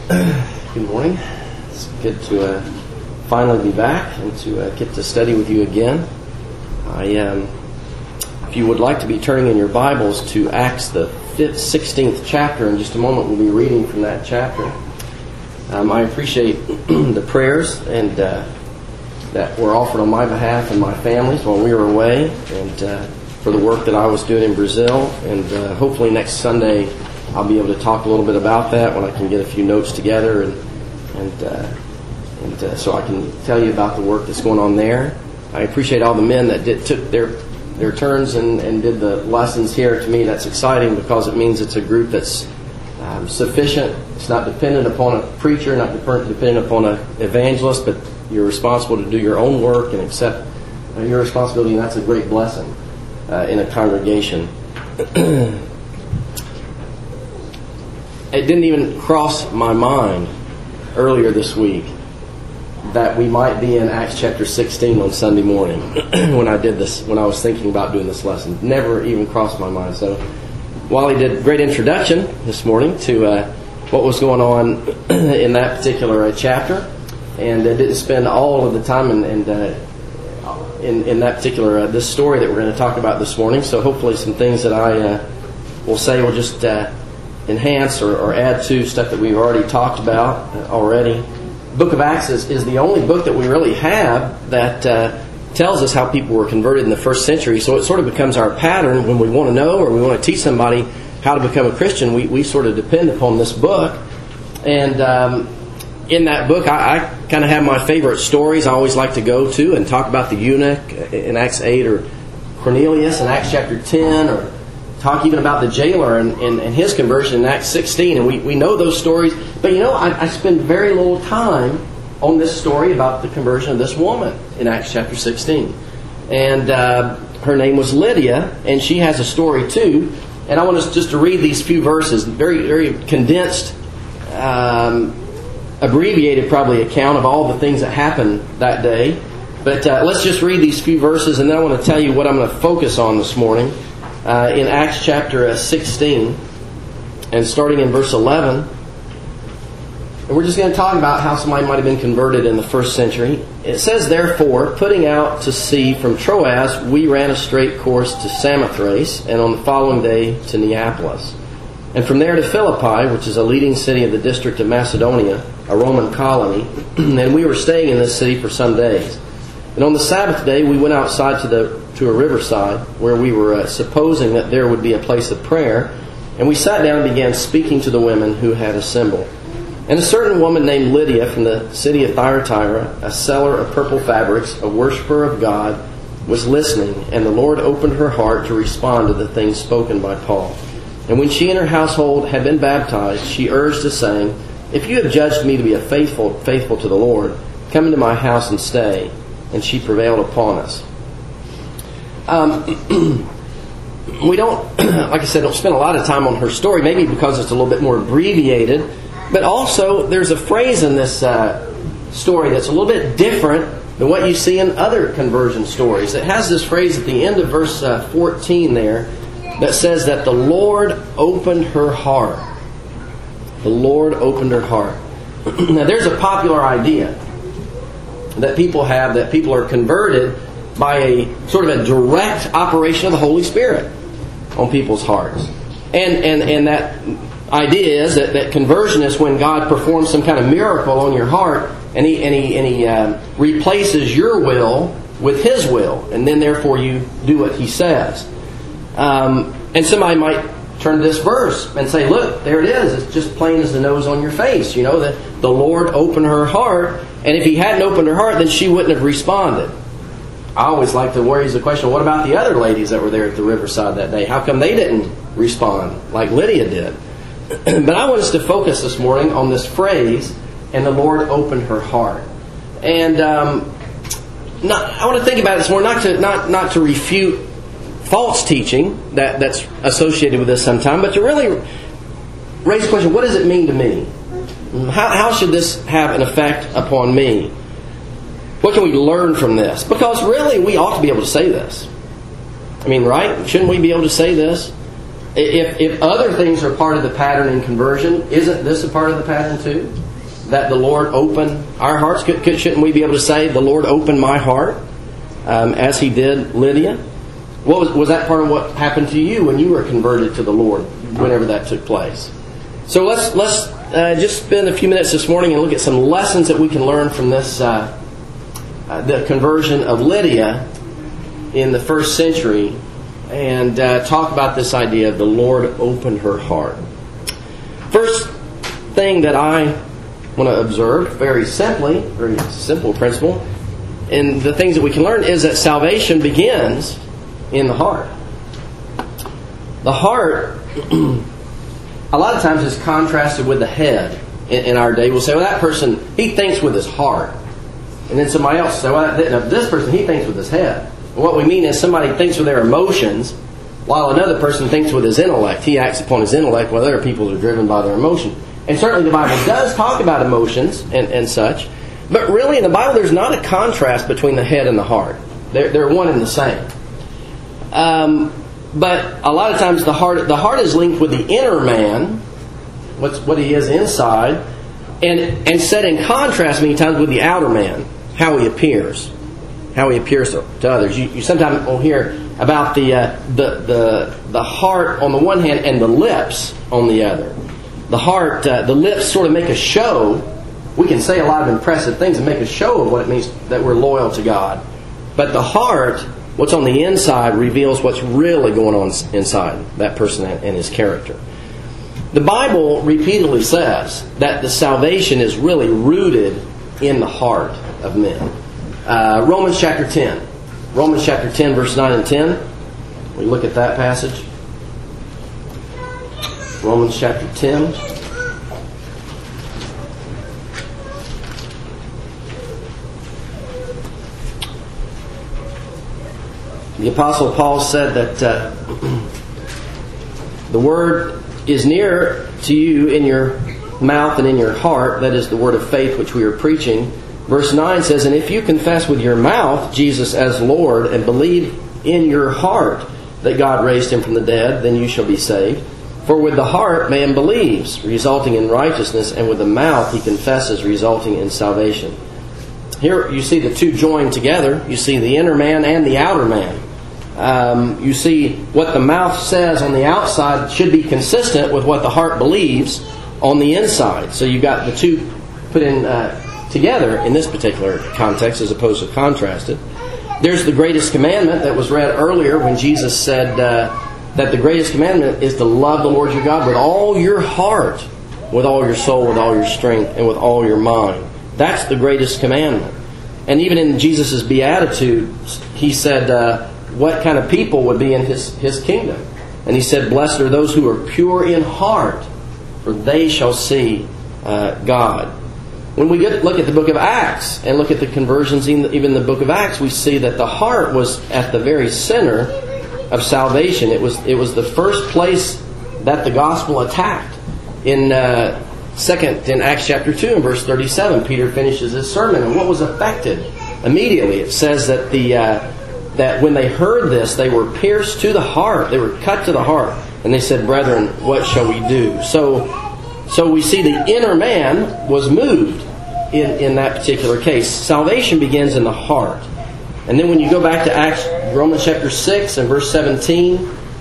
Good morning. It's good to finally be back and to get to study with you again. If you would like to be turning in your Bibles to Acts, the 16th chapter, in just a moment we'll be reading from that chapter. I appreciate the prayers and that were offered on my behalf and my family's while we were away, and for the work that I was doing in Brazil. And hopefully next Sunday I'll be able to talk a little bit about that when I can get a few notes together and so I can tell you about the work that's going on there. I appreciate all the men that took their turns and did the lessons here. To me, that's exciting because it means it's a group that's sufficient. It's not dependent upon a preacher, not dependent upon an evangelist, but you're responsible to do your own work and accept your responsibility, and that's a great blessing in a congregation. It didn't even cross my mind earlier this week that we might be in Acts chapter 16 on Sunday morning when I was thinking about doing this lesson. Never even crossed my mind. So Wally did a great introduction this morning to what was going on in that particular chapter, and didn't spend all of the time in that particular this story that we're going to talk about this morning. So hopefully some things that I will say will just enhance or add to stuff that we've already talked about already. The book of Acts is the only book that we really have that tells us how people were converted in the first century. So it sort of becomes our pattern when we want to know or we want to teach somebody how to become a Christian. We sort of depend upon this book. And in that book, I kind of have my favorite stories I always like to go to and talk about the eunuch in Acts 8, or Cornelius in Acts chapter 10, or talk even about the jailer and his conversion in Acts 16. And we know those stories. But I spend very little time on this story about the conversion of this woman in Acts chapter 16. And her name was Lydia, and she has a story too. And I want us just to read these few verses, very, very condensed, abbreviated probably account of all the things that happened that day. But let's just read these few verses, and then I want to tell you what I'm going to focus on this morning. In Acts chapter 16, and starting in verse 11. And we're just going to talk about how somebody might have been converted in the first century. It says, "Therefore, putting out to sea from Troas, we ran a straight course to Samothrace, and on the following day to Neapolis. And from there to Philippi, which is a leading city of the district of Macedonia, a Roman colony. And we were staying in this city for some days. And on the Sabbath day, we went outside to a riverside, where we were supposing that there would be a place of prayer. And we sat down and began speaking to the women who had assembled. And a certain woman named Lydia from the city of Thyatira, a seller of purple fabrics, a worshiper of God, was listening, and the Lord opened her heart to respond to the things spoken by Paul. And when she and her household had been baptized, she urged us, saying, 'If you have judged me to be faithful to the Lord, come into my house and stay.' And she prevailed upon us." We don't, like I said, don't spend a lot of time on her story, maybe because it's a little bit more abbreviated. But also, there's a phrase in this story that's a little bit different than what you see in other conversion stories. It has this phrase at the end of verse 14 there that says that the Lord opened her heart. The Lord opened her heart. Now, there's a popular idea that people have, that people are converted by a sort of a direct operation of the Holy Spirit on people's hearts. And that idea is that conversion is when God performs some kind of miracle on your heart, and he replaces your will with His will, and then therefore you do what He says. And somebody might turn to this verse and say, "Look, there it is. It's just plain as the nose on your face. That the Lord opened her heart, and if He hadn't opened her heart, then she wouldn't have responded." I always like to raise the question, what about the other ladies that were there at the riverside that day? How come they didn't respond like Lydia did? But I want us to focus this morning on this phrase, "and the Lord opened her heart." And I want to think about this more, not to refute false teaching that's associated with this sometime, but to really raise the question, what does it mean to me? How should this have an effect upon me? What can we learn from this? Because really, we ought to be able to say this. I mean, right? Shouldn't we be able to say this? If other things are part of the pattern in conversion, isn't this a part of the pattern too? That the Lord opened our hearts? Shouldn't we be able to say, the Lord opened my heart, as He did Lydia? Was that part of what happened to you when you were converted to the Lord, whenever that took place? So let's just spend a few minutes this morning and look at some lessons that we can learn from this, the conversion of Lydia in the first century, and talk about this idea of the Lord opened her heart. First thing that I want to observe, very simple principle, and the things that we can learn is that salvation begins in the heart. The heart, a lot of times, is contrasted with the head in our day. We'll say, well, that person, he thinks with his heart. And then somebody else will say, well, this person, he thinks with his head. And what we mean is somebody thinks with their emotions, while another person thinks with his intellect. He acts upon his intellect, while other people are driven by their emotion. And certainly the Bible does talk about emotions and such. But really in the Bible there's not a contrast between the head and the heart. They're one and the same. But a lot of times the heart is linked with the inner man, what he is inside, and set in contrast many times with the outer man, how he appears to others. You sometimes will hear about the heart on the one hand and the lips on the other. The heart, the lips sort of make a show. We can say a lot of impressive things and make a show of what it means that we're loyal to God. But the heart, what's on the inside, reveals what's really going on inside that person and his character. The Bible repeatedly says that the salvation is really rooted in the heart of men. Romans chapter 10. Romans chapter 10, verse 9 and 10. We look at that passage. Romans chapter 10. The Apostle Paul said that the Word is near to you in your mouth and in your heart. That is the word of faith which we are preaching. Verse 9 says, and if you confess with your mouth Jesus as Lord and believe in your heart that God raised Him from the dead, then you shall be saved. For with the heart man believes, resulting in righteousness, and with the mouth he confesses, resulting in salvation. Here you see the two joined together. You see the inner man and the outer man. You see what the mouth says on the outside should be consistent with what the heart believes on the inside. So you've got the two put in together in this particular context as opposed to contrasted. There's the greatest commandment that was read earlier when Jesus said that the greatest commandment is to love the Lord your God with all your heart, with all your soul, with all your strength, and with all your mind. That's the greatest commandment. And even in Jesus' Beatitudes, He said what kind of people would be in His kingdom. And He said, blessed are those who are pure in heart, for they shall see God. When we look at the book of Acts and look at the conversions, even the book of Acts, we see that the heart was at the very center of salvation. It was the first place that the gospel attacked. In Acts chapter 2 and verse 37, Peter finishes his sermon, and what was affected immediately? It says that that when they heard this, they were pierced to the heart. They were cut to the heart, and they said, "Brethren, what shall we do?" So we see the inner man was moved in that particular case. Salvation begins in the heart. And then when you go back to Romans chapter 6 and verse 17,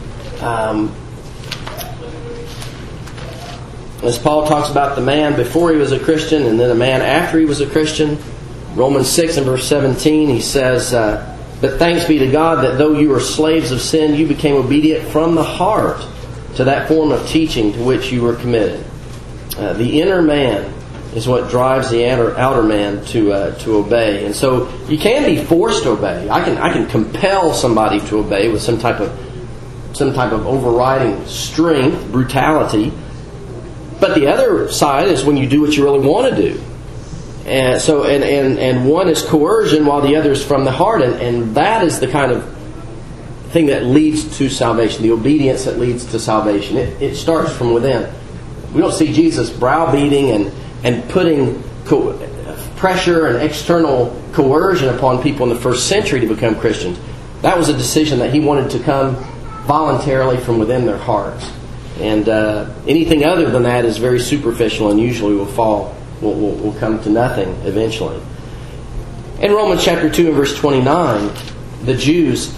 as Paul talks about the man before he was a Christian and then a man after he was a Christian, Romans 6 and verse 17, he says, but thanks be to God that though you were slaves of sin, you became obedient from the heart to that form of teaching to which you were committed. The inner man is what drives the outer man to obey, and so you can be forced to obey. I can compel somebody to obey with some type of overriding strength, brutality. But the other side is when you do what you really want to do, and so and one is coercion while the other is from the heart, and that is the kind of thing that leads to salvation. The obedience that leads to salvation. It starts from within. We don't see Jesus browbeating and putting pressure and external coercion upon people in the first century to become Christians. That was a decision that He wanted to come voluntarily from within their hearts. And anything other than that is very superficial and usually will come to nothing eventually. In Romans chapter 2 and verse 29, the Jews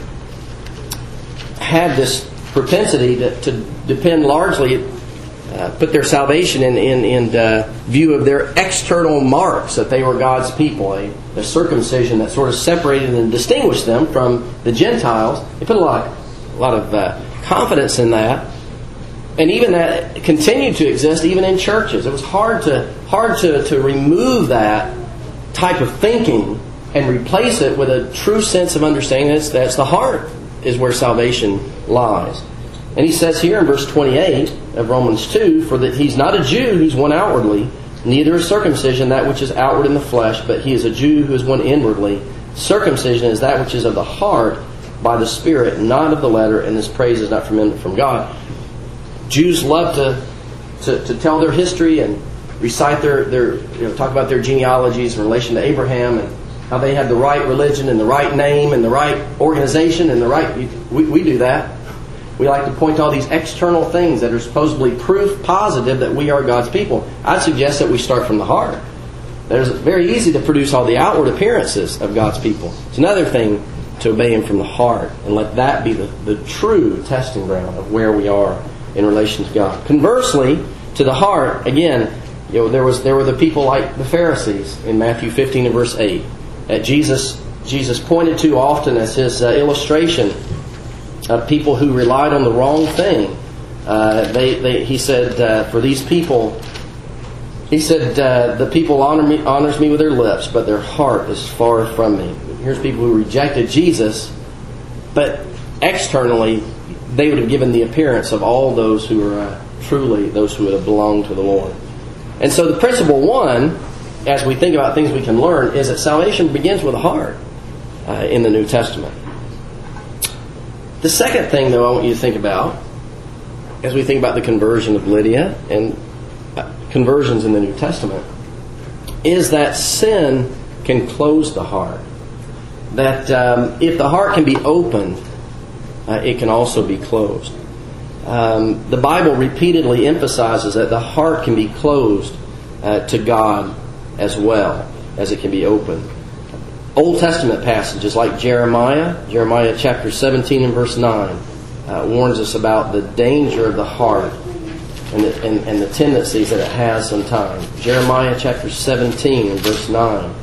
had this propensity to depend largely, put their salvation in view of their external marks that they were God's people, a circumcision that sort of separated and distinguished them from the Gentiles. They put a lot of confidence in that, and even that continued to exist even in churches. It was hard to remove that type of thinking and replace it with a true sense of understanding that's the heart is where salvation lies. And he says here in verse 28 of Romans 2, for that he's not a Jew who's one outwardly, neither is circumcision that which is outward in the flesh, but he is a Jew who is one inwardly. Circumcision is that which is of the heart by the Spirit, not of the letter, and this praise is not from men but from God. Jews love to tell their history and recite their talk about their genealogies in relation to Abraham and how they had the right religion and the right name and the right organization and the right... We do that. We like to point to all these external things that are supposedly proof positive that we are God's people. I'd suggest that we start from the heart. It's very easy to produce all the outward appearances of God's people. It's another thing to obey Him from the heart and let that be the true testing ground of where we are in relation to God. Conversely, to the heart, again, there were the people like the Pharisees in Matthew 15 and verse 8 that Jesus pointed to often as His illustration of people who relied on the wrong thing. He said, for these people, He said, the people honors me with their lips, but their heart is far from me. Here's people who rejected Jesus, but externally they would have given the appearance of all those who were truly those who would have belonged to the Lord. And so the principle one, as we think about things we can learn, is that salvation begins with the heart in the New Testament. The second thing, though, I want you to think about, as we think about the conversion of Lydia and conversions in the New Testament, is that sin can close the heart. That if the heart can be opened, it can also be closed. The Bible repeatedly emphasizes that the heart can be closed to God as well as it can be opened. Old Testament passages like Jeremiah chapter 17 and verse 9 warns us about the danger of the heart and the tendencies that it has sometimes. Jeremiah chapter 17 and verse 9.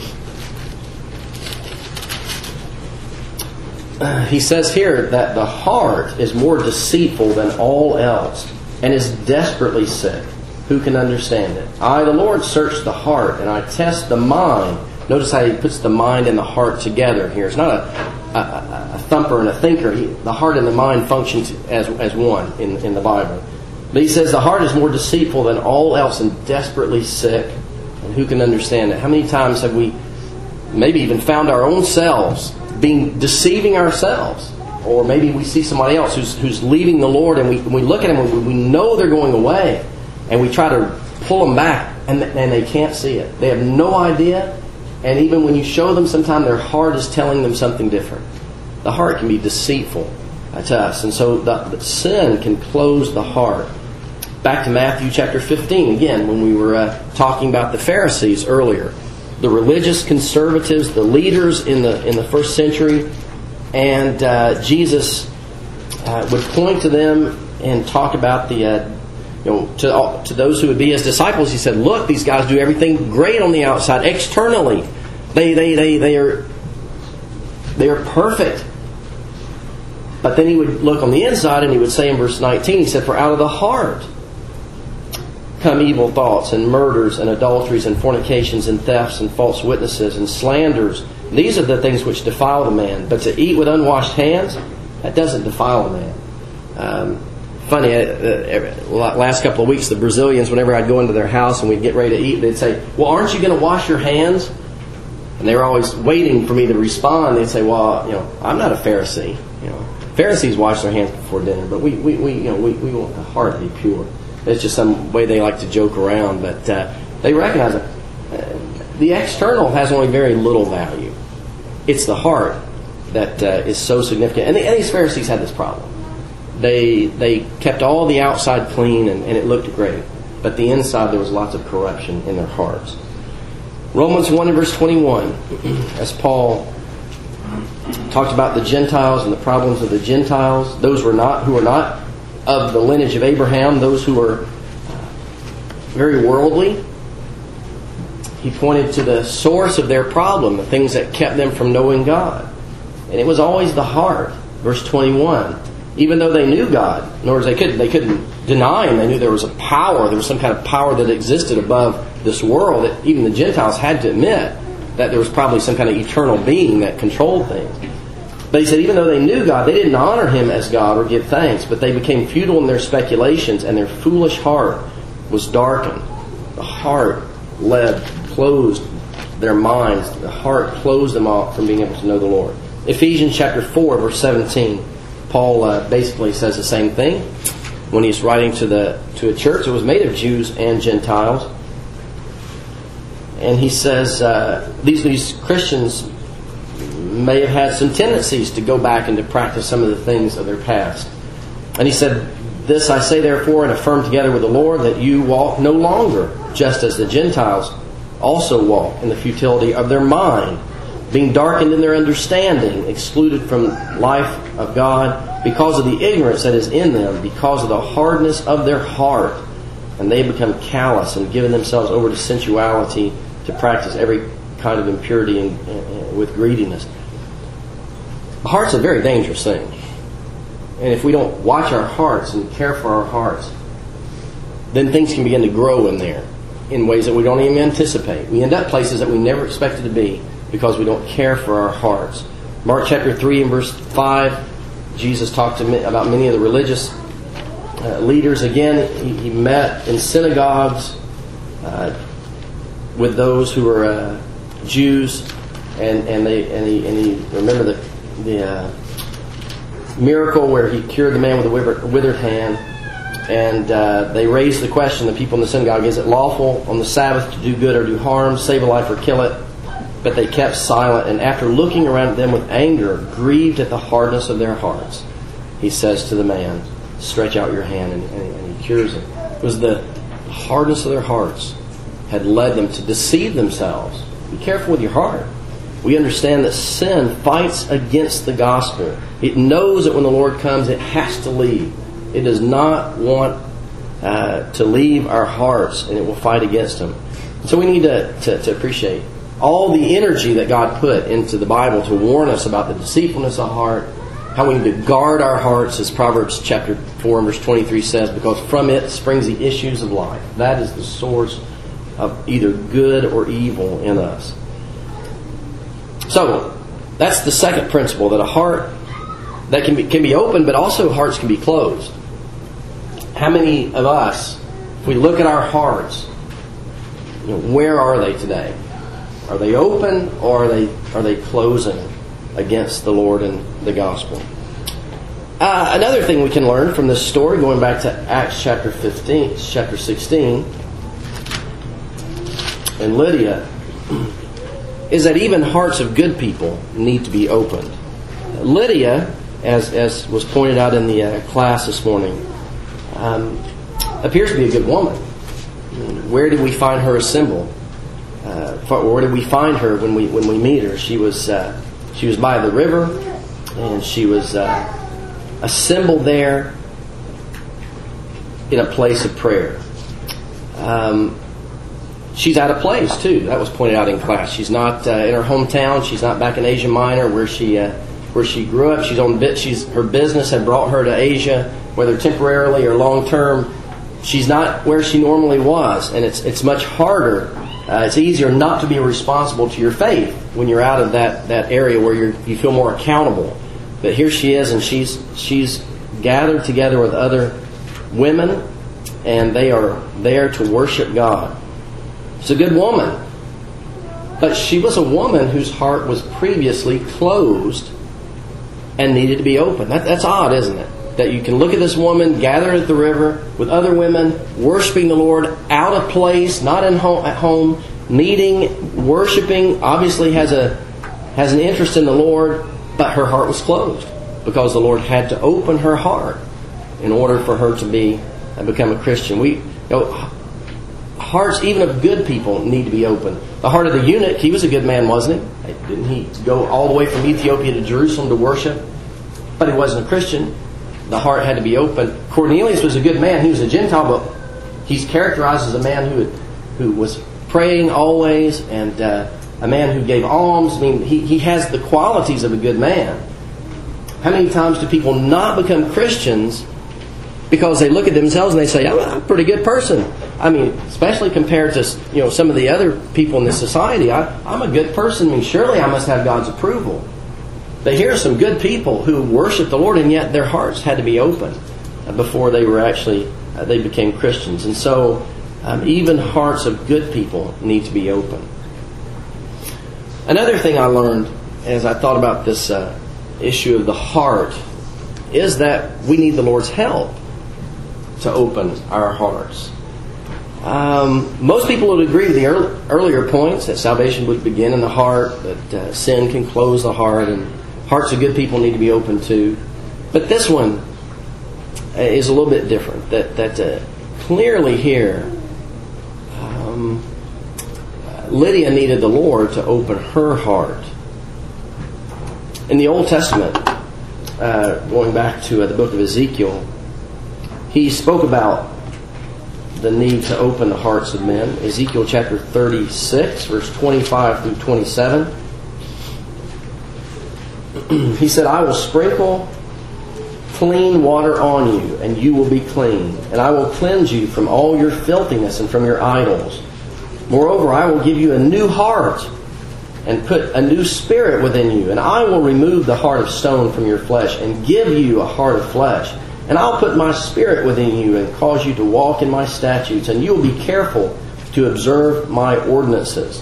He says here that the heart is more deceitful than all else and is desperately sick. Who can understand it? I, the Lord, search the heart and I test the mind. Notice how He puts the mind and the heart together here. It's not a thumper and a thinker. The heart and the mind functions as one in the Bible. But He says the heart is more deceitful than all else and desperately sick. And who can understand it? How many times have we maybe even found our own selves deceiving ourselves? Or maybe we see somebody else who's leaving the Lord and we look at them and we know they're going away and we try to pull them back and they can't see it. They have no idea. And even when you show them, sometimes their heart is telling them something different. The heart can be deceitful to us. And so the sin can close the heart. Back to Matthew chapter 15, again, when we were talking about the Pharisees earlier. The religious conservatives, the leaders in the first century. And Jesus would point to them and talk about to those who would be His disciples. He said, look, these guys do everything great on the outside. Externally, they are perfect. But then He would look on the inside and He would say in verse 19, He said, for out of the heart come evil thoughts and murders and adulteries and fornications and thefts and false witnesses and slanders. These are the things which defile the man. But to eat with unwashed hands, that doesn't defile a man. Funny, last couple of weeks, the Brazilians, whenever I'd go into their house and we'd get ready to eat, they'd say, well, aren't you going to wash your hands? And they were always waiting for me to respond. They'd say, well, I'm not a Pharisee. Pharisees wash their hands before dinner, but we want the heart to be pure. It's just some way they like to joke around, but they recognize it. The external has only very little value. It's the heart that is so significant. And these Pharisees had this problem. They kept all the outside clean and it looked great. But the inside, there was lots of corruption in their hearts. Romans 1 and verse 21, as Paul talked about the Gentiles and the problems of the Gentiles, those who are not of the lineage of Abraham, those who are very worldly. He pointed to the source of their problem, the things that kept them from knowing God. And it was always the heart. Verse 21, even though they knew God, in other words, they couldn't deny Him. They knew there was a power, there was some kind of power that existed above this world, that even the Gentiles had to admit that there was probably some kind of eternal being that controlled things. But he said even though they knew God, they didn't honor Him as God or give thanks, but they became futile in their speculations, and their foolish heart was darkened. The heart closed their minds. The heart closed them off from being able to know the Lord. Ephesians chapter 4, verse 17, Paul basically says the same thing when he's writing to a church that was made of Jews and Gentiles. And he says these Christians may have had some tendencies to go back and to practice some of the things of their past. And he said, "This I say therefore and affirm together with the Lord, that you walk no longer just as the Gentiles also walk, in the futility of their mind, being darkened in their understanding, excluded from life of God because of the ignorance that is in them, because of the hardness of their heart. And they become callous and given themselves over to sensuality, to practice every kind of impurity and with greediness." The heart's a very dangerous thing. And if we don't watch our hearts and care for our hearts, then things can begin to grow in there in ways that we don't even anticipate. We end up places that we never expected to be because we don't care for our hearts. Mark chapter 3 and verse 5, Jesus talked about many of the religious leaders. Again, he met in synagogues with those who were Jews, and he remember the miracle where he cured the man with a withered hand. And they raised the question, the people in the synagogue, is it lawful on the Sabbath to do good or do harm, save a life or kill it? But they kept silent, and after looking around at them with anger, grieved at the hardness of their hearts, he says to the man, "Stretch out your hand," and he cures him. It was the hardness of their hearts had led them to deceive themselves. Be careful with your heart. We understand that sin fights against the gospel. It knows that when the Lord comes, it has to leave. It does not want to leave our hearts, and it will fight against Him. So we need to appreciate all the energy that God put into the Bible to warn us about the deceitfulness of heart, how we need to guard our hearts, as Proverbs chapter 4 and verse 23 says, because from it springs the issues of life. That is the source of either good or evil in us. So, that's the second principle, that a heart that can be open, but also hearts can be closed. How many of us, if we look at our hearts, where are they today? Are they open, or are they closing against the Lord and the gospel? Another thing we can learn from this story, going back to Acts chapter 16, and Lydia, is that even hearts of good people need to be opened. Lydia, as was pointed out in the class this morning, appears to be a good woman. Where did we find her assembled? Where did we find her when we meet her? She was by the river, and she was assembled there in a place of prayer. She's out of place too. That was pointed out in class. She's not in her hometown. She's not back in Asia Minor where she grew up. Her business had brought her to Asia, whether temporarily or long term. She's not where she normally was, and it's much harder. It's easier not to be responsible to your faith when you're out of that area where you feel more accountable. But here she is, and she's gathered together with other women, and they are there to worship God. She's a good woman, but she was a woman whose heart was previously closed and needed to be opened. That's odd, isn't it? That you can look at this woman gathered at the river with other women, worshiping the Lord, out of place, not at home, meeting, worshiping, obviously has an interest in the Lord, But her heart was closed because the Lord had to open her heart in order for her to become a Christian. Hearts even of good people need to be open. The heart of the eunuch, he was a good man, wasn't he? Didn't he go all the way from Ethiopia to Jerusalem to worship? But he wasn't a Christian. The heart had to be open. Cornelius was a good man. He was a Gentile, but he's characterized as a man who was praying always, and a man who gave alms. I mean, he has the qualities of a good man. How many times do people not become Christians because they look at themselves and they say, I'm a pretty good person? I mean, especially compared to some of the other people in this society, I'm a good person. I mean, surely I must have God's approval. But here are some good people who worship the Lord, and yet their hearts had to be open before they were they became Christians. And so even hearts of good people need to be open. Another thing I learned as I thought about this issue of the heart is that we need the Lord's help to open our hearts. Most people would agree with the earlier points that salvation would begin in the heart, that sin can close the heart, and hearts of good people need to be open too. But this one is a little bit different. That clearly here, Lydia needed the Lord to open her heart. In the Old Testament, going back to the book of Ezekiel, he spoke about the need to open the hearts of men. Ezekiel chapter 36, verse 25 through 27. He said, I will sprinkle clean water on you, and you will be clean. And I will cleanse you from all your filthiness and from your idols. Moreover, I will give you a new heart and put a new spirit within you. And I will remove the heart of stone from your flesh and give you a heart of flesh. And I'll put my spirit within you and cause you to walk in my statutes. And you will be careful to observe my ordinances.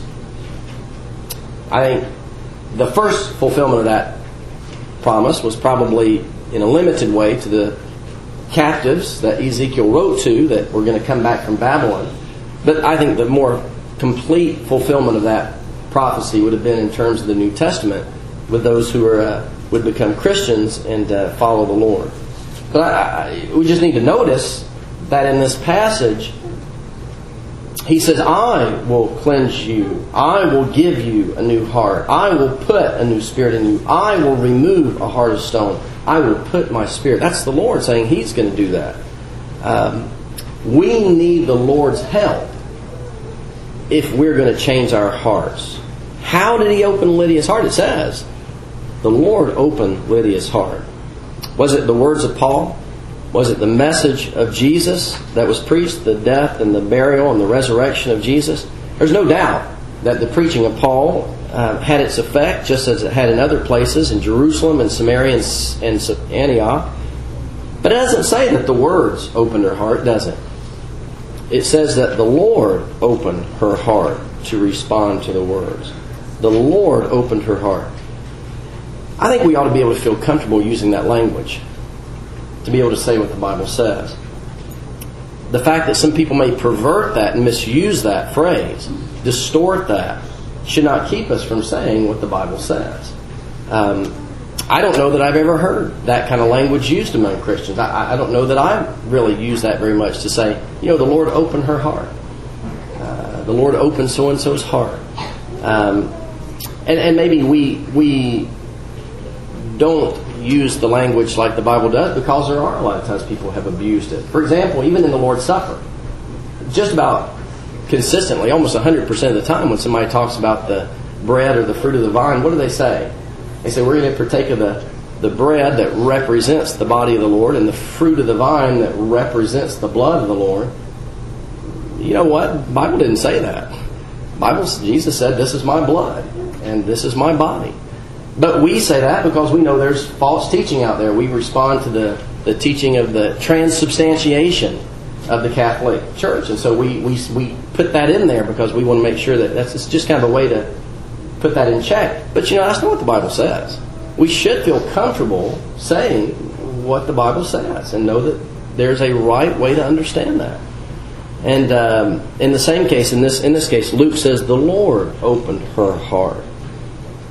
I think the first fulfillment of that promise was probably in a limited way to the captives that Ezekiel wrote to that were going to come back from Babylon. But I think the more complete fulfillment of that prophecy would have been in terms of the New Testament with those who would become Christians and follow the Lord. But we just need to notice that in this passage, he says, I will cleanse you. I will give you a new heart. I will put a new spirit in you. I will remove a heart of stone. I will put my spirit. That's the Lord saying He's going to do that. We need the Lord's help if we're going to change our hearts. How did He open Lydia's heart? It says, the Lord opened Lydia's heart. Was it the words of Paul? Was it the message of Jesus that was preached, the death and the burial and the resurrection of Jesus? There's no doubt that the preaching of Paul had its effect, just as it had in other places, in Jerusalem and Samaria and Antioch. But it doesn't say that the words opened her heart, does it? It says that the Lord opened her heart to respond to the words. The Lord opened her heart. I think we ought to be able to feel comfortable using that language to be able to say what the Bible says. The fact that some people may pervert that and misuse that phrase, distort that, should not keep us from saying what the Bible says. I don't know that I've ever heard that kind of language used among Christians. I don't know that I really use that very much to say, the Lord opened her heart. The Lord opened so-and-so's heart. And maybe we don't use the language like the Bible does because there are a lot of times people have abused it. For example, even in the Lord's Supper, just about consistently, almost 100% of the time when somebody talks about the bread or the fruit of the vine, what do they say? They say, we're going to partake of the bread that represents the body of the Lord and the fruit of the vine that represents the blood of the Lord. You know what? The Bible didn't say that. Jesus said, this is my blood and this is my body. But we say that because we know there's false teaching out there. We respond to the teaching of the transubstantiation of the Catholic Church. And so we put that in there because we want to make sure that it's just kind of a way to put that in check. But that's not what the Bible says. We should feel comfortable saying what the Bible says and know that there's a right way to understand that. And in the same case, in this case, Luke says the Lord opened her heart.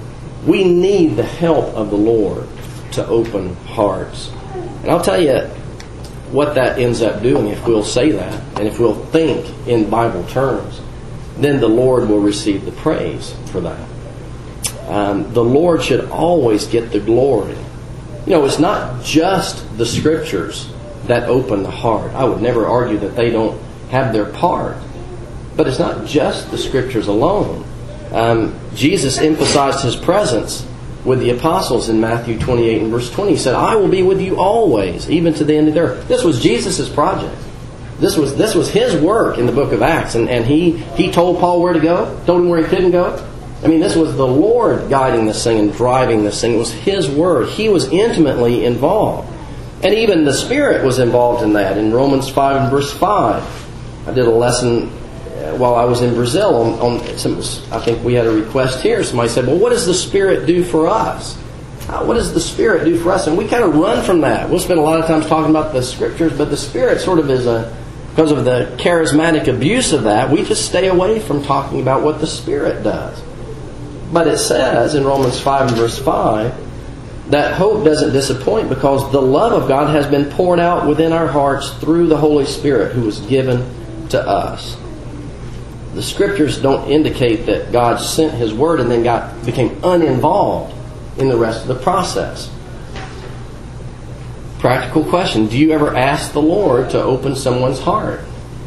We need the help of the Lord to open hearts. And I'll tell you what that ends up doing if we'll say that, and if we'll think in Bible terms, then the Lord will receive the praise for that. The Lord should always get the glory. It's not just the Scriptures that open the heart. I would never argue that they don't have their part. But it's not just the Scriptures alone. Jesus emphasized His presence with the apostles in Matthew 28 and verse 20. He said, I will be with you always, even to the end of the earth. This was Jesus' project. This was His work in the book of Acts. And he told Paul where to go, told him where he couldn't go. This was the Lord guiding this thing and driving this thing. It was His word. He was intimately involved. And even the Spirit was involved in that. In Romans 5 and verse 5, I did a lesson while I was in Brazil on I think we had a request here. Somebody said, well, what does the Spirit do for us? What does the Spirit do for us? And we kind of run from that. We'll spend a lot of times talking about the Scriptures, but the Spirit sort of is because of the charismatic abuse of that, we just stay away from talking about what the Spirit does. But it says in Romans 5 and verse 5 that hope doesn't disappoint because the love of God has been poured out within our hearts through the Holy Spirit who was given to us. The Scriptures don't indicate that God sent His Word and then became uninvolved in the rest of the process. Practical question. Do you ever ask the Lord to open someone's heart?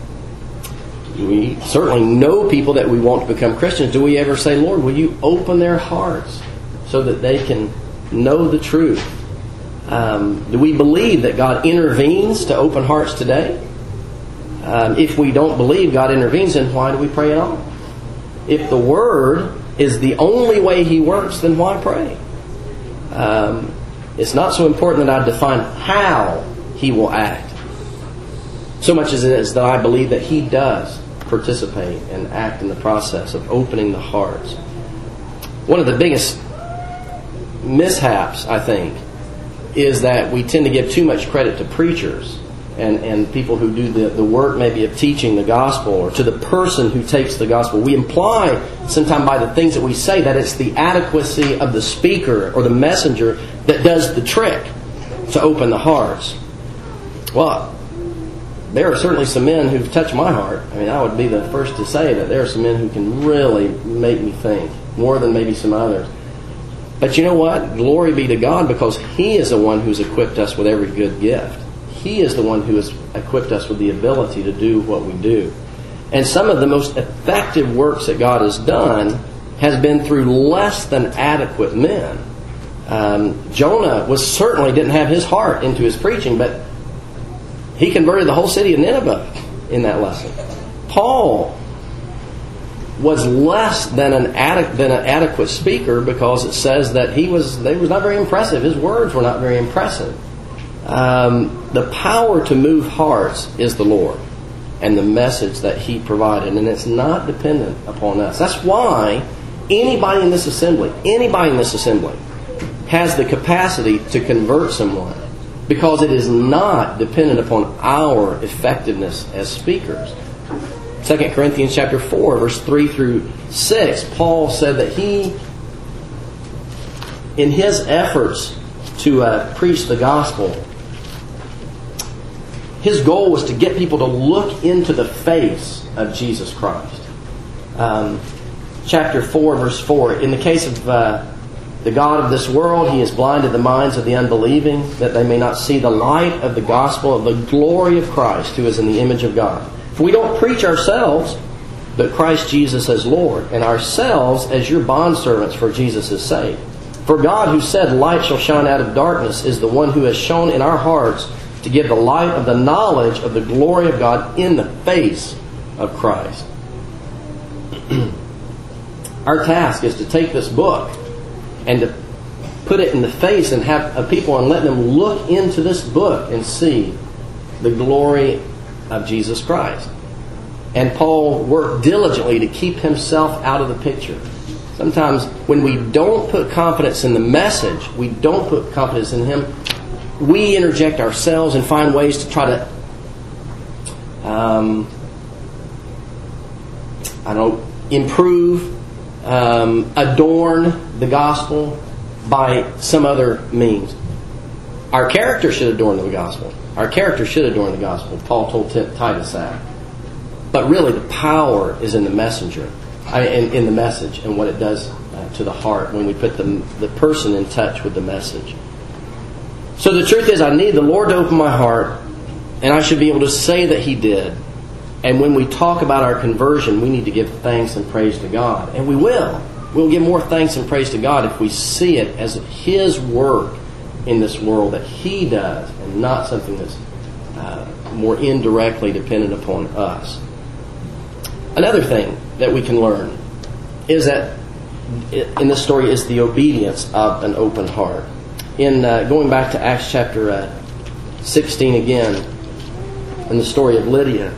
We certainly know people that we want to become Christians. Do we ever say, Lord, will you open their hearts so that they can know the truth? Do we believe that God intervenes to open hearts today? If we don't believe God intervenes, then why do we pray at all? If the Word is the only way He works, then why pray? It's not so important that I define how He will act, so much as it is that I believe that He does participate and act in the process of opening the hearts. One of the biggest mishaps, I think, is that we tend to give too much credit to preachers and people who do the work maybe of teaching the gospel, or to the person who takes the gospel. We imply sometimes by the things that we say that it's the adequacy of the speaker or the messenger that does the trick to open the hearts. Well, there are certainly some men who've touched my heart. I would be the first to say that there are some men who can really make me think, more than maybe some others. But you know what? Glory be to God, because He is the one who's equipped us with every good gift. He is the one who has equipped us with the ability to do what we do. And some of the most effective works that God has done has been through less than adequate men. Jonah certainly didn't have his heart into his preaching, but he converted the whole city of Nineveh in that lesson. Paul was less than an adequate speaker, because it says that he was not very impressive. His words were not very impressive. The power to move hearts is the Lord and the message that He provided, and it's not dependent upon us. That's why anybody in this assembly has the capacity to convert someone, because it is not dependent upon our effectiveness as speakers. 2 Corinthians chapter 4, verse 3 through 6, Paul said that he, in his efforts to preach the gospel, his goal was to get people to look into the face of Jesus Christ. Chapter 4, verse 4, in the case of the God of this world, He has blinded the minds of the unbelieving, that they may not see the light of the gospel of the glory of Christ, who is in the image of God. For we don't preach ourselves, but Christ Jesus as Lord, and ourselves as your bondservants for Jesus' sake. For God, who said, light shall shine out of darkness, is the one who has shone in our hearts to give the light of the knowledge of the glory of God in the face of Christ. Our task is to take this book and to put it in the face and have people and let them look into this book and see the glory of Jesus Christ. And Paul worked diligently to keep himself out of the picture. Sometimes when we don't put confidence in the message, we don't put confidence in Him, we interject ourselves and find ways to try to improve, adorn the gospel by some other means. Our character should adorn the gospel. Our character should adorn the gospel. Paul told Titus that. But really the power is in the messenger, in the message and what it does to the heart when we put the person in touch with the message. So the truth is, I need the Lord to open my heart, and I should be able to say that He did. And when we talk about our conversion, we need to give thanks and praise to God. And we will. We'll give more thanks and praise to God if we see it as His work in this world that He does, and not something that's more indirectly dependent upon us. Another thing that we can learn is that in this story is the obedience of an open heart. In going back to Acts chapter 16 again, in the story of Lydia,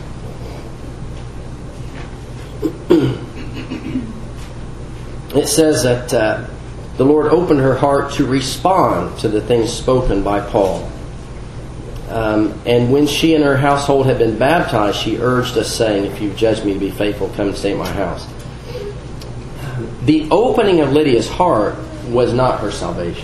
it says that the Lord opened her heart to respond to the things spoken by Paul. And when she and her household had been baptized, she urged us, saying, "If you judge me to be faithful, come and stay at my house." The opening of Lydia's heart was not her salvation.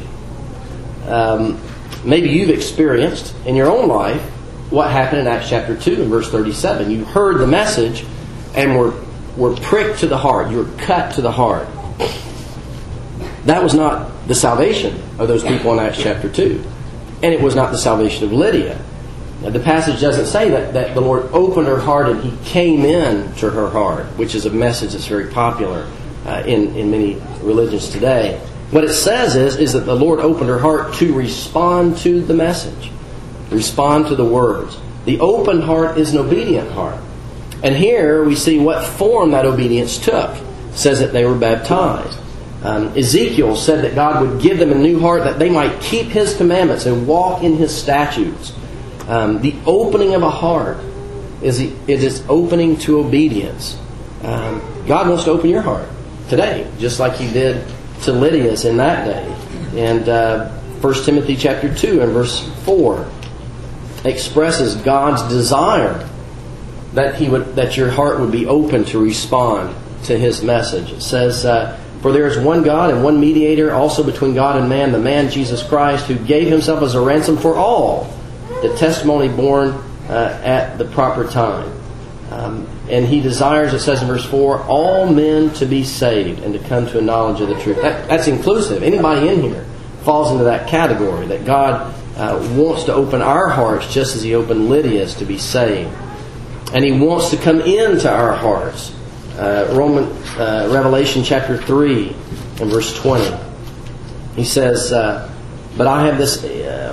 Maybe you've experienced in your own life what happened in Acts chapter 2 and verse 37. You heard the message and were pricked to the heart. You were cut to the heart. That was not the salvation of those people in Acts chapter 2. And it was not the salvation of Lydia. Now, the passage doesn't say that the Lord opened her heart and He came in to her heart, which is a message that's very popular in many religions today. What it says is that the Lord opened her heart to respond to the message, respond to the words. The open heart is an obedient heart. And here we see what form that obedience took. It says that they were baptized. Ezekiel said that God would give them a new heart that they might keep His commandments and walk in His statutes. The opening of a heart is opening to obedience. God wants to open your heart today, just like He did to Lydia's in that day. And 1 Timothy chapter 2 and verse 4 expresses God's desire that your heart would be open to respond to His message. It says, "For there is one God and one mediator also between God and man, the man Jesus Christ, who gave Himself as a ransom for all, the testimony born at the proper time. And He desires," it says in verse 4, "all men to be saved and to come to a knowledge of the truth." That's inclusive. Anybody in here falls into that category, that God wants to open our hearts just as He opened Lydia's to be saved. And He wants to come into our hearts. Revelation chapter 3 and verse 20. He says, "But I have this,"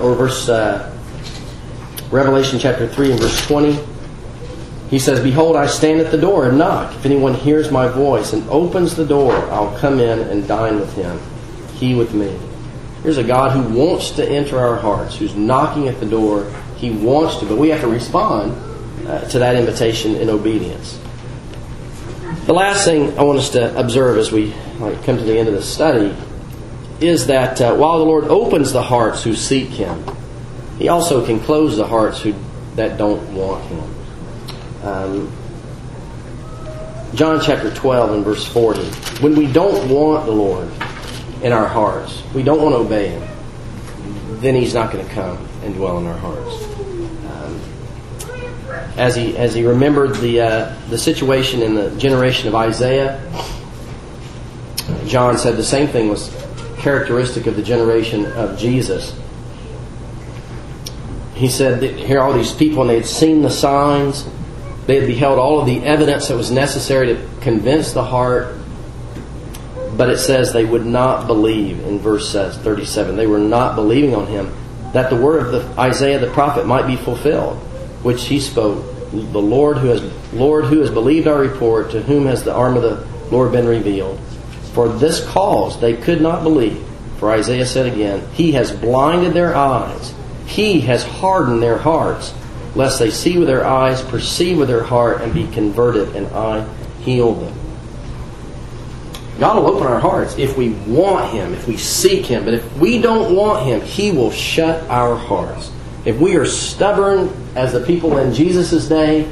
Revelation chapter 3 and verse 20. He says, "Behold, I stand at the door and knock. If anyone hears my voice and opens the door, I'll come in and dine with him, he with me." Here's a God who wants to enter our hearts, who's knocking at the door. He wants to, but we have to respond to that invitation in obedience. The last thing I want us to observe as we come to the end of the study is that while the Lord opens the hearts who seek Him, He also can close the hearts that don't want Him. John chapter 12 and verse 40. When we don't want the Lord in our hearts, we don't want to obey Him, then He's not going to come and dwell in our hearts. As he remembered the situation in the generation of Isaiah, John said the same thing was characteristic of the generation of Jesus. He said that here are all these people, and they had seen the signs, they had beheld all of the evidence that was necessary to convince the heart, but it says they would not believe in verse 37. They were not believing on Him, that the word of Isaiah the prophet might be fulfilled, which he spoke, "The Lord who has believed our report, to whom has the arm of the Lord been revealed. For this cause they could not believe. For Isaiah said again, He has blinded their eyes, He has hardened their hearts, lest they see with their eyes, perceive with their heart, and be converted, and I heal them." God will open our hearts if we want Him, if we seek Him. But if we don't want Him, He will shut our hearts. If we are stubborn as the people in Jesus' day,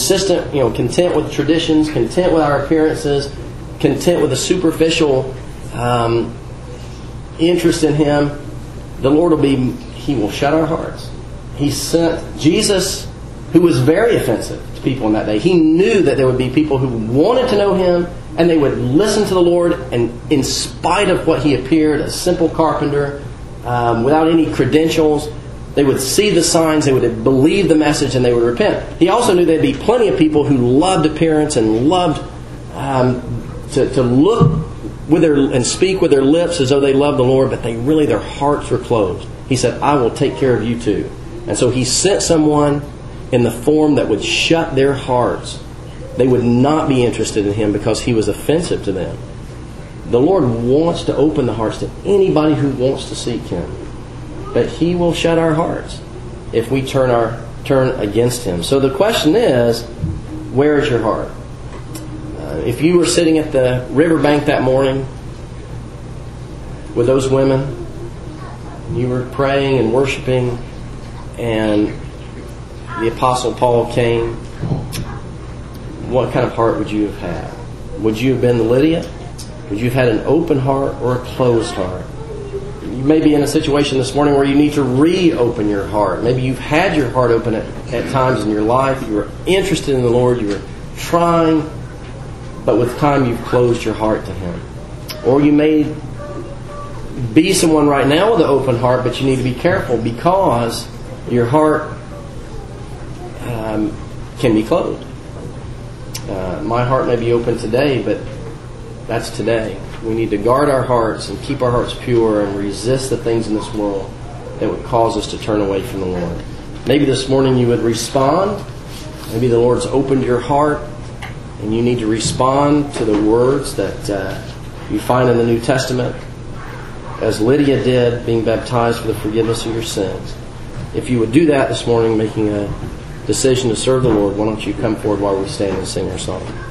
content with traditions, content with our appearances, content with the superficial interest in Him, the Lord He will shut our hearts. He sent Jesus, who was very offensive to people in that day. He knew that there would be people who wanted to know Him, and they would listen to the Lord, and in spite of what He appeared, a simple carpenter, without any credentials, they would see the signs, they would believe the message, and they would repent. He also knew there'd be plenty of people who loved appearance and loved to look with and speak with their lips as though they loved the Lord, but their hearts were closed. He said, I will take care of you too. And so He sent someone in the form that would shut their hearts. They would not be interested in Him because He was offensive to them. The Lord wants to open the hearts to anybody who wants to seek Him. But He will shut our hearts if we turn against Him. So the question is, where is your heart? If you were sitting at the riverbank that morning with those women, you were praying and worshiping, and the Apostle Paul came, what kind of heart would you have had? Would you have been Lydia? Would you have had an open heart or a closed heart? You may be in a situation this morning where you need to reopen your heart. Maybe you've had your heart open at times in your life. You were interested in the Lord. You were trying, but with time you've closed your heart to Him. Or you may be someone right now with an open heart, but you need to be careful because your heart can be closed. My heart may be open today, but that's today. We need to guard our hearts and keep our hearts pure and resist the things in this world that would cause us to turn away from the Lord. Maybe this morning you would respond. Maybe the Lord's opened your heart and you need to respond to the words that you find in the New Testament, as Lydia did, being baptized for the forgiveness of your sins. If you would do that this morning, making a decision to serve the Lord, why don't you come forward while we stand and sing our song.